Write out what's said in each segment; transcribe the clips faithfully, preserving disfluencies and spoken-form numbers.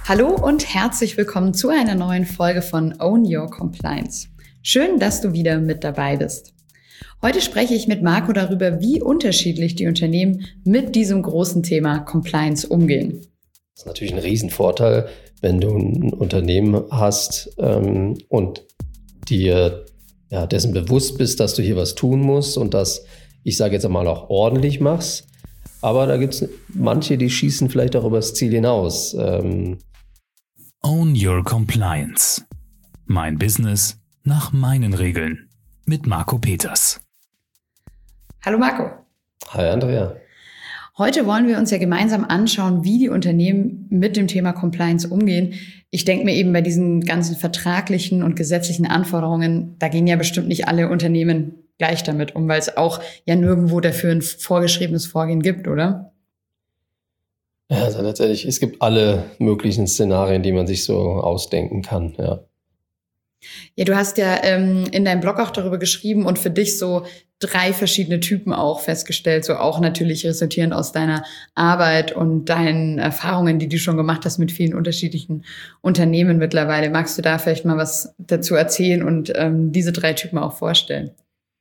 Hallo und herzlich willkommen zu einer neuen Folge von Own Your Compliance. Schön, dass du wieder mit dabei bist. Heute spreche ich mit Marco darüber, wie unterschiedlich die Unternehmen mit diesem großen Thema Compliance umgehen. Das ist natürlich ein Riesenvorteil, wenn du ein Unternehmen hast ähm, und dir ja, dessen bewusst bist, dass du hier was tun musst und das, ich sage jetzt einmal, auch ordentlich machst. Aber da gibt es manche, die schießen vielleicht auch übers Ziel hinaus. Ähm Own Your Compliance. Mein Business nach meinen Regeln. Mit Marco Peters. Hallo Marco. Hi Andrea. Heute wollen wir uns ja gemeinsam anschauen, wie die Unternehmen mit dem Thema Compliance umgehen. Ich denke mir eben bei diesen ganzen vertraglichen und gesetzlichen Anforderungen, da gehen ja bestimmt nicht alle Unternehmen gleich damit um, weil es auch ja nirgendwo dafür ein vorgeschriebenes Vorgehen gibt, oder? Ja, also letztendlich, es gibt alle möglichen Szenarien, die man sich so ausdenken kann, ja. Ja, du hast ja ähm, in deinem Blog auch darüber geschrieben und für dich so drei verschiedene Typen auch festgestellt, so auch natürlich resultierend aus deiner Arbeit und deinen Erfahrungen, die du schon gemacht hast mit vielen unterschiedlichen Unternehmen mittlerweile. Magst du da vielleicht mal was dazu erzählen und ähm, diese drei Typen auch vorstellen?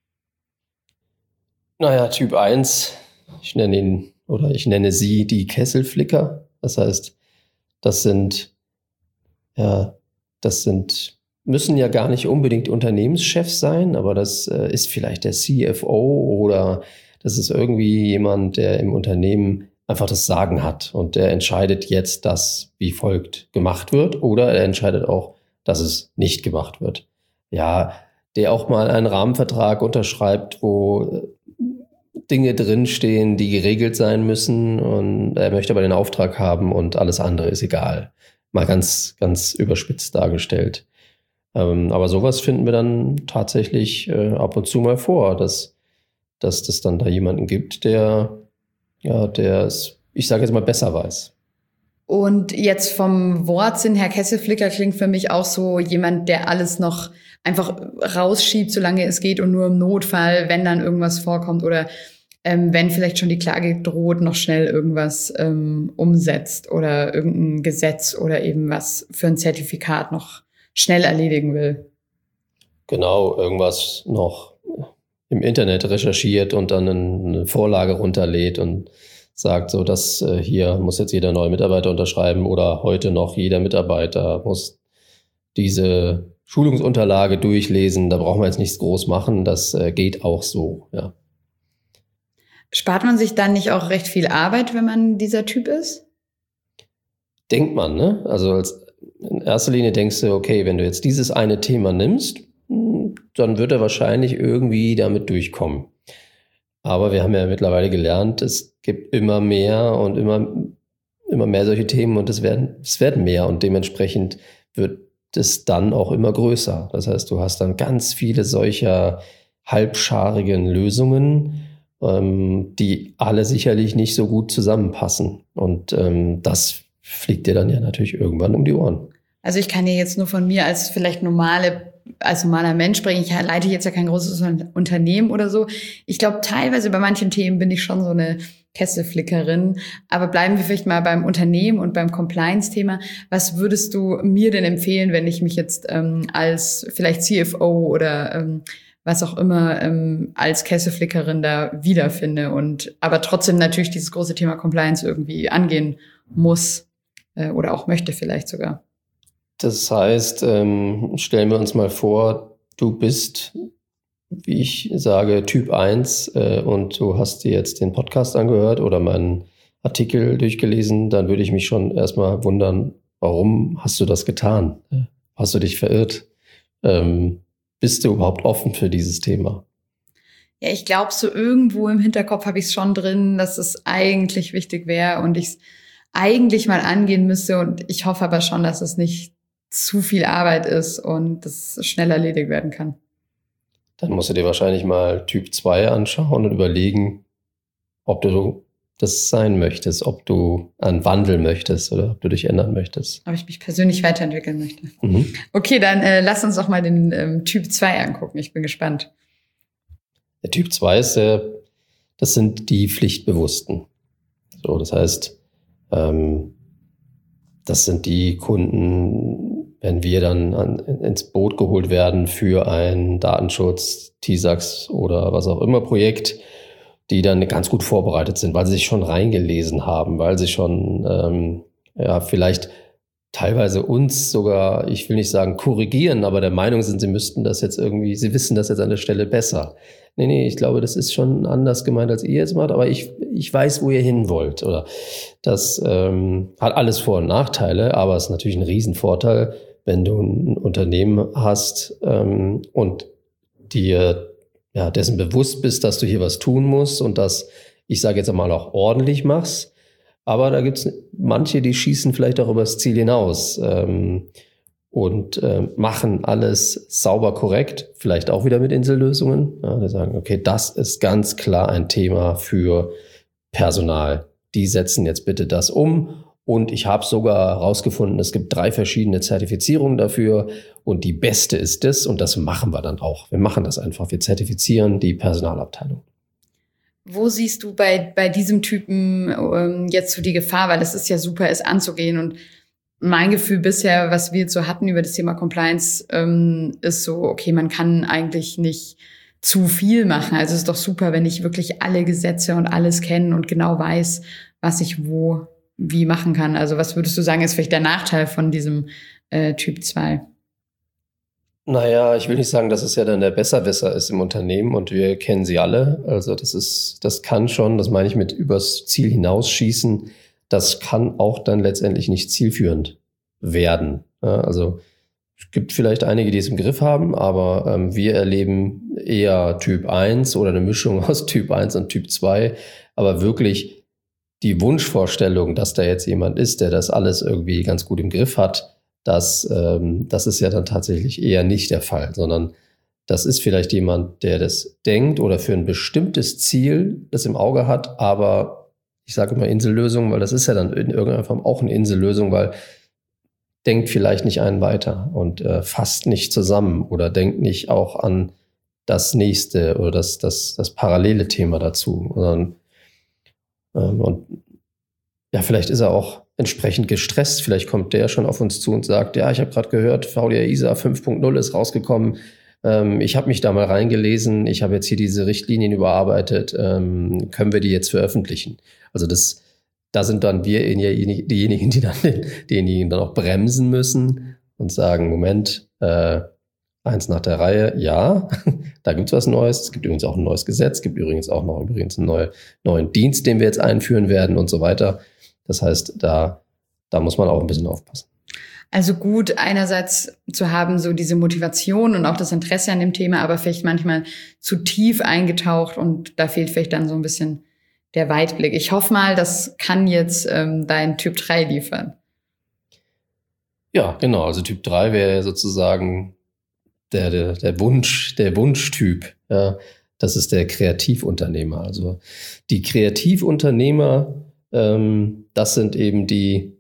Naja, Typ eins, ich nenne ihn oder ich nenne sie die Kesselflicker. Das heißt, das sind, ja, das sind, müssen ja gar nicht unbedingt Unternehmenschefs sein, aber das äh, ist vielleicht der C F O oder das ist irgendwie jemand, der im Unternehmen einfach das Sagen hat und der entscheidet jetzt, dass wie folgt gemacht wird oder er entscheidet auch, dass es nicht gemacht wird. Ja, der auch mal einen Rahmenvertrag unterschreibt, wo Dinge drinstehen, die geregelt sein müssen und er möchte aber den Auftrag haben und alles andere ist egal. Mal ganz, ganz überspitzt dargestellt. Ähm, aber sowas finden wir dann tatsächlich äh, ab und zu mal vor, dass, dass das dann da jemanden gibt, der, ja, der es, ich sage jetzt mal, besser weiß. Und jetzt vom Wortsinn her, Kesselflicker klingt für mich auch so jemand, der alles noch einfach rausschiebt, solange es geht und nur im Notfall, wenn dann irgendwas vorkommt oder ähm, wenn vielleicht schon die Klage droht, noch schnell irgendwas ähm, umsetzt oder irgendein Gesetz oder eben was für ein Zertifikat noch schnell erledigen will. Genau, irgendwas noch im Internet recherchiert und dann eine Vorlage runterlädt und sagt so, dass äh, hier muss jetzt jeder neue Mitarbeiter unterschreiben oder heute noch jeder Mitarbeiter muss diese Schulungsunterlage durchlesen. Da brauchen wir jetzt nichts groß machen, das äh, geht auch so, ja. Spart man sich dann nicht auch recht viel Arbeit, wenn man dieser Typ ist? Denkt man, ne? Also als, in erster Linie denkst du, okay, wenn du jetzt dieses eine Thema nimmst, dann wird er wahrscheinlich irgendwie damit durchkommen. Aber wir haben ja mittlerweile gelernt, es gibt immer mehr und immer, immer mehr solche Themen und es werden, es werden mehr und dementsprechend wird es dann auch immer größer. Das heißt, du hast dann ganz viele solcher halbscharigen Lösungen, ähm, die alle sicherlich nicht so gut zusammenpassen. Und ähm, das fliegt dir dann ja natürlich irgendwann um die Ohren. Also ich kann ja jetzt nur von mir als vielleicht normale, als normaler Mensch sprechen. Ich leite jetzt ja kein großes Unternehmen oder so. Ich glaube, teilweise bei manchen Themen bin ich schon so eine Kesselflickerin. Aber bleiben wir vielleicht mal beim Unternehmen und beim Compliance-Thema. Was würdest du mir denn empfehlen, wenn ich mich jetzt ähm, als vielleicht C F O oder ähm, was auch immer ähm, als Kesselflickerin da wiederfinde und aber trotzdem natürlich dieses große Thema Compliance irgendwie angehen muss äh, oder auch möchte vielleicht sogar? Das heißt, ähm, stellen wir uns mal vor, du bist, wie ich sage, Typ eins äh, und du hast dir jetzt den Podcast angehört oder meinen Artikel durchgelesen, dann würde ich mich schon erstmal wundern, warum hast du das getan? Hast du dich verirrt? Ähm, bist du überhaupt offen für dieses Thema? Ja, ich glaube, so irgendwo im Hinterkopf habe ich es schon drin, dass es eigentlich wichtig wäre und ich es eigentlich mal angehen müsste und ich hoffe aber schon, dass es nicht zu viel Arbeit ist und das schnell erledigt werden kann. Dann musst du dir wahrscheinlich mal Typ zwei anschauen und überlegen, ob du das sein möchtest, ob du einen Wandel möchtest oder ob du dich ändern möchtest. Ob ich mich persönlich weiterentwickeln möchte. Mhm. Okay, dann äh, lass uns doch mal den ähm, Typ zwei angucken. Ich bin gespannt. Der Typ zwei ist der, das sind die Pflichtbewussten. So, das heißt, ähm, das sind die Kunden, wenn wir dann an, ins Boot geholt werden für ein Datenschutz, T I S A X oder was auch immer Projekt, die dann ganz gut vorbereitet sind, weil sie sich schon reingelesen haben, weil sie schon ähm, ja vielleicht teilweise uns sogar, ich will nicht sagen korrigieren, aber der Meinung sind, sie müssten das jetzt irgendwie, sie wissen das jetzt an der Stelle besser. Nee, nee, ich glaube, das ist schon anders gemeint, als ihr jetzt macht, aber ich, ich weiß, wo ihr hin wollt. Oder das ähm, hat alles Vor- und Nachteile, aber es ist natürlich ein Riesenvorteil, wenn du ein Unternehmen hast ähm, und dir ja, dessen bewusst bist, dass du hier was tun musst und das, ich sage jetzt einmal, auch ordentlich machst. Aber da gibt es manche, die schießen vielleicht auch übers Ziel hinaus ähm, und äh, machen alles sauber korrekt, vielleicht auch wieder mit Insellösungen. Ja, die sagen, okay, das ist ganz klar ein Thema für Personal. Die setzen jetzt bitte das um. Und ich habe sogar herausgefunden, es gibt drei verschiedene Zertifizierungen dafür. Und die beste ist das. Und das machen wir dann auch. Wir machen das einfach. Wir zertifizieren die Personalabteilung. Wo siehst du bei, bei diesem Typen ähm, jetzt so die Gefahr? Weil es ist ja super, es anzugehen. Und mein Gefühl bisher, was wir jetzt so hatten über das Thema Compliance, ähm, ist so, okay, man kann eigentlich nicht zu viel machen. Also es ist doch super, wenn ich wirklich alle Gesetze und alles kenne und genau weiß, was ich wo, wie machen kann. Also was würdest du sagen, ist vielleicht der Nachteil von diesem äh, Typ zwei? Naja, ich will nicht sagen, dass es ja dann der Besserwisser ist im Unternehmen und wir kennen sie alle. Also das ist, das kann schon, das meine ich mit übers Ziel hinausschießen, das kann auch dann letztendlich nicht zielführend werden. Ja, also es gibt vielleicht einige, die es im Griff haben, aber ähm, wir erleben eher Typ eins oder eine Mischung aus Typ eins und Typ zwei. Aber wirklich die Wunschvorstellung, dass da jetzt jemand ist, der das alles irgendwie ganz gut im Griff hat, Das, ähm, das ist ja dann tatsächlich eher nicht der Fall, sondern das ist vielleicht jemand, der das denkt oder für ein bestimmtes Ziel das im Auge hat, aber ich sage immer Insellösung, weil das ist ja dann in irgendeiner Form auch eine Insellösung, weil denkt vielleicht nicht einen weiter und äh, fasst nicht zusammen oder denkt nicht auch an das nächste oder das, das, das parallele Thema dazu, sondern ähm, und ja, vielleicht ist er auch entsprechend gestresst. Vielleicht kommt der schon auf uns zu und sagt, ja, ich habe gerade gehört, V D R I S A fünf Punkt null ist rausgekommen. Ähm, ich habe mich da mal reingelesen. Ich habe jetzt hier diese Richtlinien überarbeitet. Ähm, können wir die jetzt veröffentlichen? Also das, da sind dann wir diejenigen, die dann denjenigen dann auch bremsen müssen und sagen, Moment, äh, eins nach der Reihe, ja, da gibt's was Neues. Es gibt übrigens auch ein neues Gesetz. Es gibt übrigens auch noch übrigens einen neue, neuen Dienst, den wir jetzt einführen werden und so weiter. Das heißt, da, da muss man auch ein bisschen aufpassen. Also gut, einerseits zu haben, so diese Motivation und auch das Interesse an dem Thema, aber vielleicht manchmal zu tief eingetaucht und da fehlt vielleicht dann so ein bisschen der Weitblick. Ich hoffe mal, das kann jetzt ähm, dein Typ drei liefern. Ja, genau. Also Typ drei wäre sozusagen der, der, der Wunsch, der Wunschtyp. Ja, das ist der Kreativunternehmer. Also die Kreativunternehmer, ähm, das sind eben die,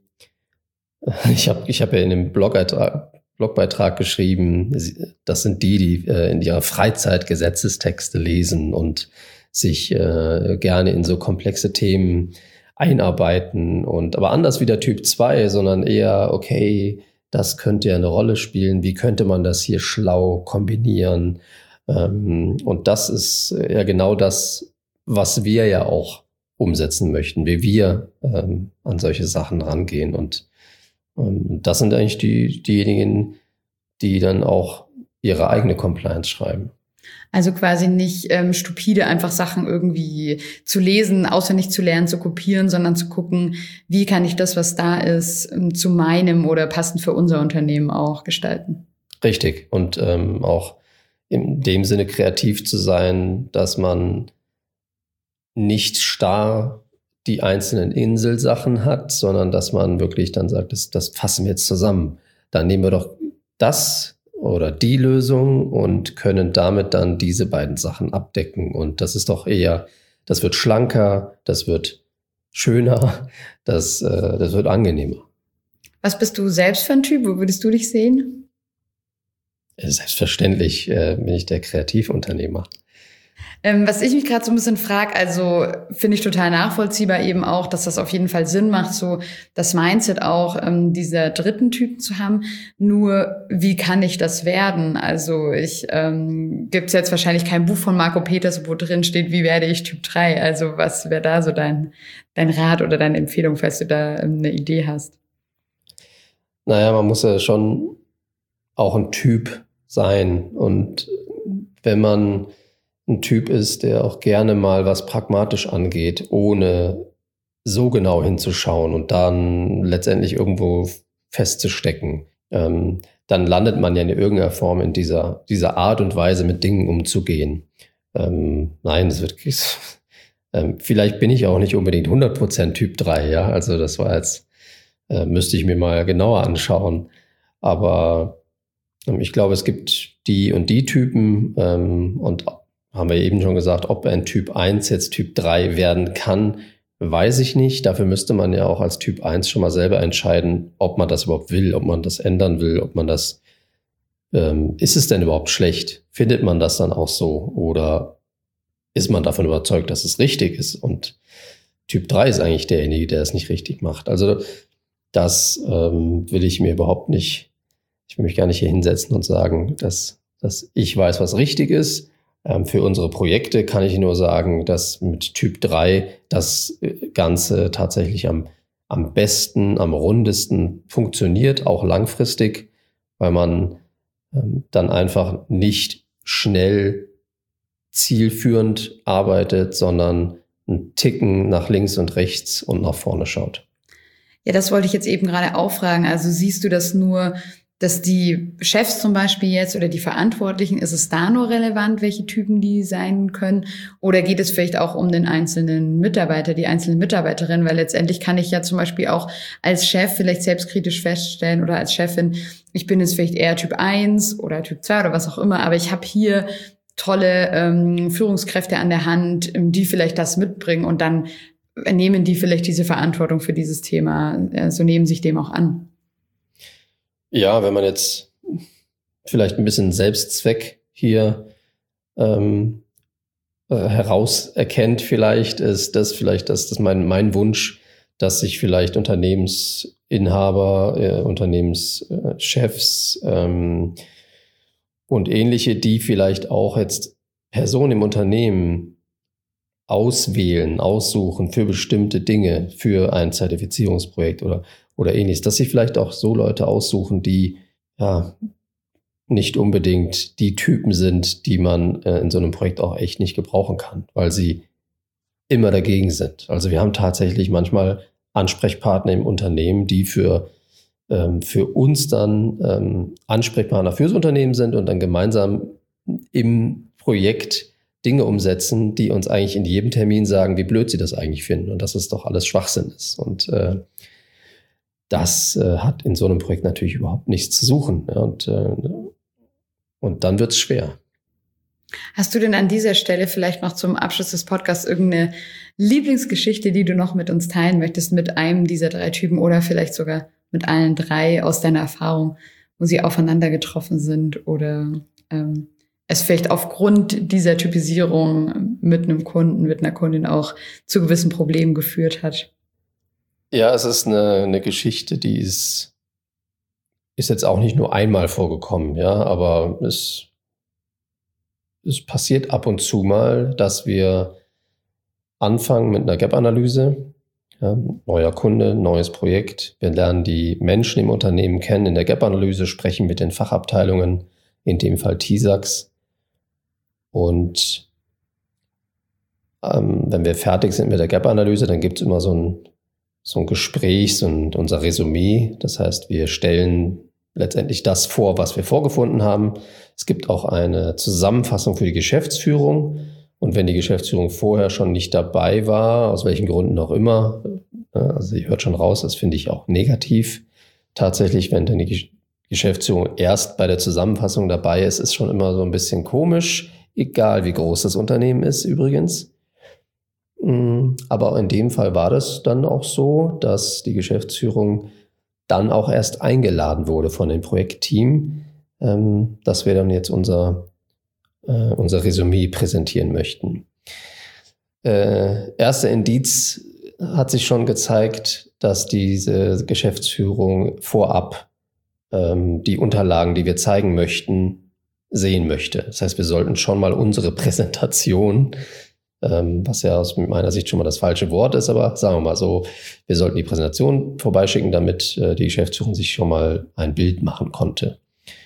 ich habe ich hab ja in dem Blogbeitrag, Blogbeitrag geschrieben, das sind die, die äh, in ihrer Freizeit Gesetzestexte lesen und sich äh, gerne in so komplexe Themen einarbeiten. Und aber anders wie der Typ zwei, sondern eher, okay, das könnte ja eine Rolle spielen, wie könnte man das hier schlau kombinieren? Ähm, und das ist ja genau das, was wir ja auch umsetzen möchten, wie wir ähm, an solche Sachen rangehen. Und ähm, das sind eigentlich die, diejenigen, die dann auch ihre eigene Compliance schreiben. Also quasi nicht ähm, stupide einfach Sachen irgendwie zu lesen, auswendig zu lernen, zu kopieren, sondern zu gucken, wie kann ich das, was da ist, ähm, zu meinem oder passend für unser Unternehmen auch gestalten. Richtig. Und ähm, auch in dem Sinne kreativ zu sein, dass man nicht starr die einzelnen Inselsachen hat, sondern dass man wirklich dann sagt, das, das fassen wir jetzt zusammen. Dann nehmen wir doch das oder die Lösung und können damit dann diese beiden Sachen abdecken. Und das ist doch eher, das wird schlanker, das wird schöner, das, äh, das wird angenehmer. Was bist du selbst für ein Typ? Wo würdest du dich sehen? Selbstverständlich äh, bin ich der Kreativunternehmer. Ähm, was ich mich gerade so ein bisschen frage, also finde ich total nachvollziehbar eben auch, dass das auf jeden Fall Sinn macht, so das Mindset auch ähm, dieser dritten Typen zu haben. Nur, wie kann ich das werden? Also ich ähm, gibt es jetzt wahrscheinlich kein Buch von Marco Peters, wo drin steht, wie werde ich Typ drei? Also was wäre da so dein, dein Rat oder deine Empfehlung, falls du da ähm, eine Idee hast? Naja, man muss ja schon auch ein Typ sein. Und wenn man ein Typ ist, der auch gerne mal was pragmatisch angeht, ohne so genau hinzuschauen und dann letztendlich irgendwo festzustecken, ähm, dann landet man ja in irgendeiner Form in dieser, dieser Art und Weise, mit Dingen umzugehen. Ähm, nein, es wird, ähm, vielleicht bin ich auch nicht unbedingt hundert Prozent Typ drei, ja, also das war jetzt, äh, müsste ich mir mal genauer anschauen, aber ähm, ich glaube, es gibt die und die Typen ähm, und haben wir eben schon gesagt, ob ein Typ eins jetzt Typ drei werden kann, weiß ich nicht. Dafür müsste man ja auch als Typ eins schon mal selber entscheiden, ob man das überhaupt will, ob man das ändern will, ob man das, ähm, ist es denn überhaupt schlecht? Findet man das dann auch so? Oder ist man davon überzeugt, dass es richtig ist? Und Typ drei ist eigentlich derjenige, der es nicht richtig macht. Also das ähm, will ich mir überhaupt nicht, ich will mich gar nicht hier hinsetzen und sagen, dass, dass ich weiß, was richtig ist. Für unsere Projekte kann ich nur sagen, dass mit Typ drei das Ganze tatsächlich am, am besten, am rundesten funktioniert, auch langfristig, weil man ähm, dann einfach nicht schnell zielführend arbeitet, sondern einen Ticken nach links und rechts und nach vorne schaut. Ja, das wollte ich jetzt eben gerade auch fragen. Also siehst du das nur, dass die Chefs zum Beispiel jetzt oder die Verantwortlichen, ist es da nur relevant, welche Typen die sein können? Oder geht es vielleicht auch um den einzelnen Mitarbeiter, die einzelne Mitarbeiterin? Weil letztendlich kann ich ja zum Beispiel auch als Chef vielleicht selbstkritisch feststellen oder als Chefin, ich bin jetzt vielleicht eher Typ eins oder Typ zwei oder was auch immer, aber ich habe hier tolle ähm, Führungskräfte an der Hand, die vielleicht das mitbringen und dann nehmen die vielleicht diese Verantwortung für dieses Thema, äh, so nehmen sich dem auch an. Ja, wenn man jetzt vielleicht ein bisschen Selbstzweck hier ähm, äh, herauserkennt, vielleicht ist das vielleicht das, das mein, mein Wunsch, dass sich vielleicht Unternehmensinhaber, äh, Unternehmenschefs ähm, und ähnliche, die vielleicht auch jetzt Personen im Unternehmen auswählen, aussuchen für bestimmte Dinge, für ein Zertifizierungsprojekt oder oder ähnliches, dass sich vielleicht auch so Leute aussuchen, die ja nicht unbedingt die Typen sind, die man äh, in so einem Projekt auch echt nicht gebrauchen kann, weil sie immer dagegen sind. Also wir haben tatsächlich manchmal Ansprechpartner im Unternehmen, die für, ähm, für uns dann ähm, Ansprechpartner fürs Unternehmen sind und dann gemeinsam im Projekt Dinge umsetzen, die uns eigentlich in jedem Termin sagen, wie blöd sie das eigentlich finden und dass es doch alles Schwachsinn ist. Und äh, das äh, hat in so einem Projekt natürlich überhaupt nichts zu suchen. Ja, und, äh, und dann wird es schwer. Hast du denn an dieser Stelle vielleicht noch zum Abschluss des Podcasts irgendeine Lieblingsgeschichte, die du noch mit uns teilen möchtest, mit einem dieser drei Typen oder vielleicht sogar mit allen drei aus deiner Erfahrung, wo sie aufeinander getroffen sind oder ähm, es vielleicht aufgrund dieser Typisierung mit einem Kunden, mit einer Kundin auch zu gewissen Problemen geführt hat? Ja, es ist eine, eine Geschichte, die ist, ist jetzt auch nicht nur einmal vorgekommen, ja, aber es, es passiert ab und zu mal, dass wir anfangen mit einer Gap-Analyse, ja, neuer Kunde, neues Projekt. Wir lernen die Menschen im Unternehmen kennen in der Gap-Analyse, sprechen mit den Fachabteilungen, in dem Fall T I S A X. Und ähm, wenn wir fertig sind mit der Gap-Analyse, dann gibt es immer so ein so ein Gespräch und unser Resümee. Das heißt, wir stellen letztendlich das vor, was wir vorgefunden haben. Es gibt auch eine Zusammenfassung für die Geschäftsführung. Und wenn die Geschäftsführung vorher schon nicht dabei war, aus welchen Gründen auch immer, also ihr hört schon raus, das finde ich auch negativ. Tatsächlich, wenn dann die Geschäftsführung erst bei der Zusammenfassung dabei ist, ist schon immer so ein bisschen komisch, egal wie groß das Unternehmen ist übrigens. Aber in dem Fall war das dann auch so, dass die Geschäftsführung dann auch erst eingeladen wurde von dem Projektteam, dass wir dann jetzt unser äh, unser Resümee präsentieren möchten. Äh, erster Indiz hat sich schon gezeigt, dass diese Geschäftsführung vorab ähm, die Unterlagen, die wir zeigen möchten, sehen möchte. Das heißt, wir sollten schon mal unsere Präsentation, ähm, was ja aus meiner Sicht schon mal das falsche Wort ist, aber sagen wir mal so, wir sollten die Präsentation vorbeischicken, damit äh, die Geschäftsführung sich schon mal ein Bild machen konnte.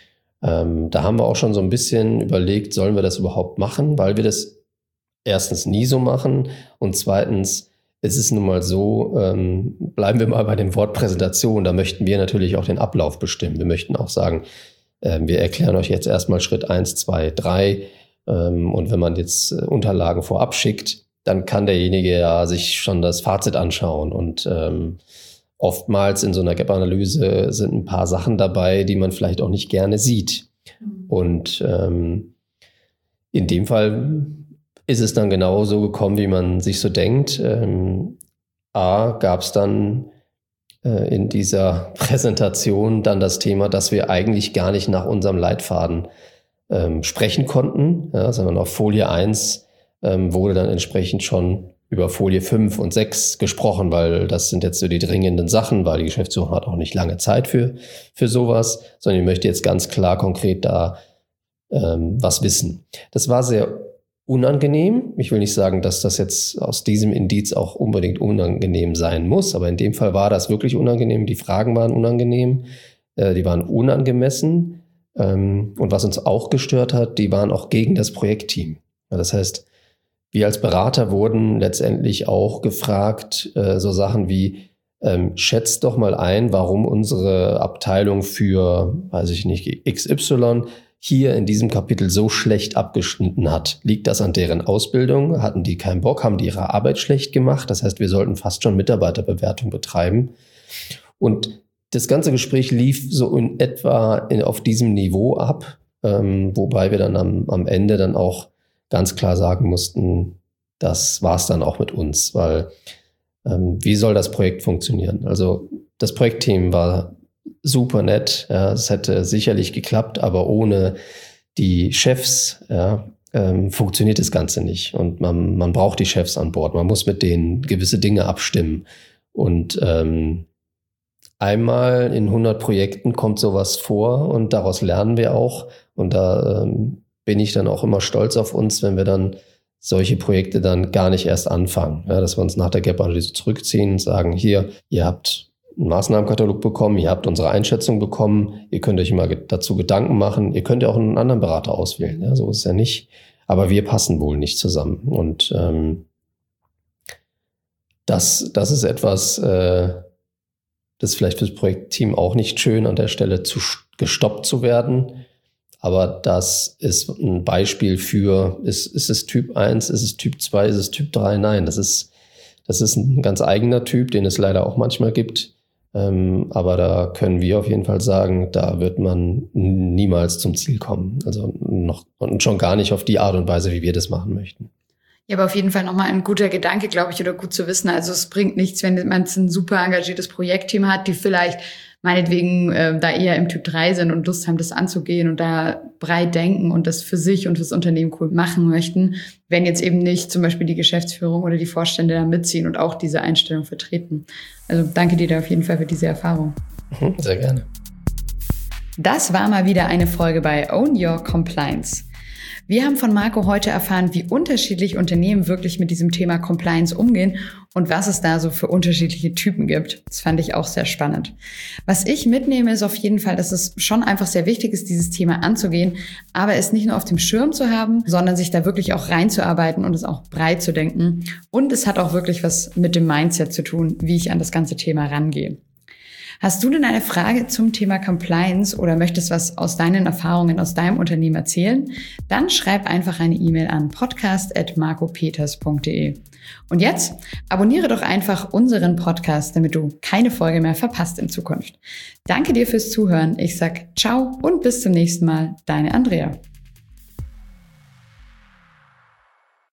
Ähm, da haben wir auch schon so ein bisschen überlegt, sollen wir das überhaupt machen, weil wir das erstens nie so machen und zweitens, es ist nun mal so, ähm, bleiben wir mal bei dem Wort Präsentation, da möchten wir natürlich auch den Ablauf bestimmen. Wir möchten auch sagen, äh, wir erklären euch jetzt erstmal Schritt eins, zwei, drei ähm, und wenn man jetzt äh, Unterlagen vorab schickt, dann kann derjenige ja sich schon das Fazit anschauen und ähm, oftmals in so einer Gap-Analyse sind ein paar Sachen dabei, die man vielleicht auch nicht gerne sieht. Und ähm, in dem Fall ist es dann genau so gekommen, wie man sich so denkt. Ähm, A, gab es dann äh, in dieser Präsentation dann das Thema, dass wir eigentlich gar nicht nach unserem Leitfaden ähm, sprechen konnten, ja, sondern auf Folie eins ähm, wurde dann entsprechend schon über Folie fünf und sechs gesprochen, weil das sind jetzt so die dringenden Sachen, weil die Geschäftsführung hat auch nicht lange Zeit für, für sowas, sondern ich möchte jetzt ganz klar konkret da ähm, was wissen. Das war sehr unangenehm. Ich will nicht sagen, dass das jetzt aus diesem Indiz auch unbedingt unangenehm sein muss, aber in dem Fall war das wirklich unangenehm. Die Fragen waren unangenehm, äh, die waren unangemessen ähm, und was uns auch gestört hat, die waren auch gegen das Projektteam. Ja, das heißt, wir als Berater wurden letztendlich auch gefragt, äh, so Sachen wie, ähm, schätzt doch mal ein, warum unsere Abteilung für, weiß ich nicht, X Y hier in diesem Kapitel so schlecht abgeschnitten hat. Liegt das an deren Ausbildung? Hatten die keinen Bock? Haben die ihre Arbeit schlecht gemacht? Das heißt, wir sollten fast schon Mitarbeiterbewertung betreiben. Und das ganze Gespräch lief so in etwa in, auf diesem Niveau ab, ähm, wobei wir dann am, am Ende dann auch ganz klar sagen mussten, das war's dann auch mit uns, weil ähm, wie soll das Projekt funktionieren? Also das Projektteam war super nett, ja, es hätte sicherlich geklappt, aber ohne die Chefs ja, ähm, funktioniert das Ganze nicht und man, man braucht die Chefs an Bord, man muss mit denen gewisse Dinge abstimmen und ähm, einmal in hundert Projekten kommt sowas vor und daraus lernen wir auch und da ähm, bin ich dann auch immer stolz auf uns, wenn wir dann solche Projekte dann gar nicht erst anfangen, ja, dass wir uns nach der Gap-Analyse zurückziehen und sagen, hier, ihr habt einen Maßnahmenkatalog bekommen, ihr habt unsere Einschätzung bekommen, ihr könnt euch immer dazu Gedanken machen, ihr könnt ja auch einen anderen Berater auswählen, ja, so ist es ja nicht, aber wir passen wohl nicht zusammen und ähm, das, das ist etwas, äh, das ist vielleicht fürs Projektteam auch nicht schön, an der Stelle zu gestoppt zu werden, aber das ist ein Beispiel für, ist, ist es Typ eins, ist es Typ zwei, ist es Typ drei? Nein, das ist, das ist ein ganz eigener Typ, den es leider auch manchmal gibt. Ähm, aber da können wir auf jeden Fall sagen, da wird man niemals zum Ziel kommen. Also noch und schon gar nicht auf die Art und Weise, wie wir das machen möchten. Ja, aber auf jeden Fall nochmal ein guter Gedanke, glaube ich, oder gut zu wissen. Also es bringt nichts, wenn man ein super engagiertes Projektteam hat, die vielleicht meinetwegen äh, da eher im Typ drei sind und Lust haben, das anzugehen und da breit denken und das für sich und fürs Unternehmen cool machen möchten, wenn jetzt eben nicht zum Beispiel die Geschäftsführung oder die Vorstände da mitziehen und auch diese Einstellung vertreten. Also danke dir da auf jeden Fall für diese Erfahrung. Sehr gerne. Das war mal wieder eine Folge bei Own Your Compliance. Wir haben von Marco heute erfahren, wie unterschiedlich Unternehmen wirklich mit diesem Thema Compliance umgehen und was es da so für unterschiedliche Typen gibt. Das fand ich auch sehr spannend. Was ich mitnehme, ist auf jeden Fall, dass es schon einfach sehr wichtig ist, dieses Thema anzugehen, aber es nicht nur auf dem Schirm zu haben, sondern sich da wirklich auch reinzuarbeiten und es auch breit zu denken. Und es hat auch wirklich was mit dem Mindset zu tun, wie ich an das ganze Thema rangehe. Hast du denn eine Frage zum Thema Compliance oder möchtest was aus deinen Erfahrungen aus deinem Unternehmen erzählen? Dann schreib einfach eine E-Mail an podcast at marcopeters punkt de. Und jetzt abonniere doch einfach unseren Podcast, damit du keine Folge mehr verpasst in Zukunft. Danke dir fürs Zuhören. Ich sag ciao und bis zum nächsten Mal. Deine Andrea.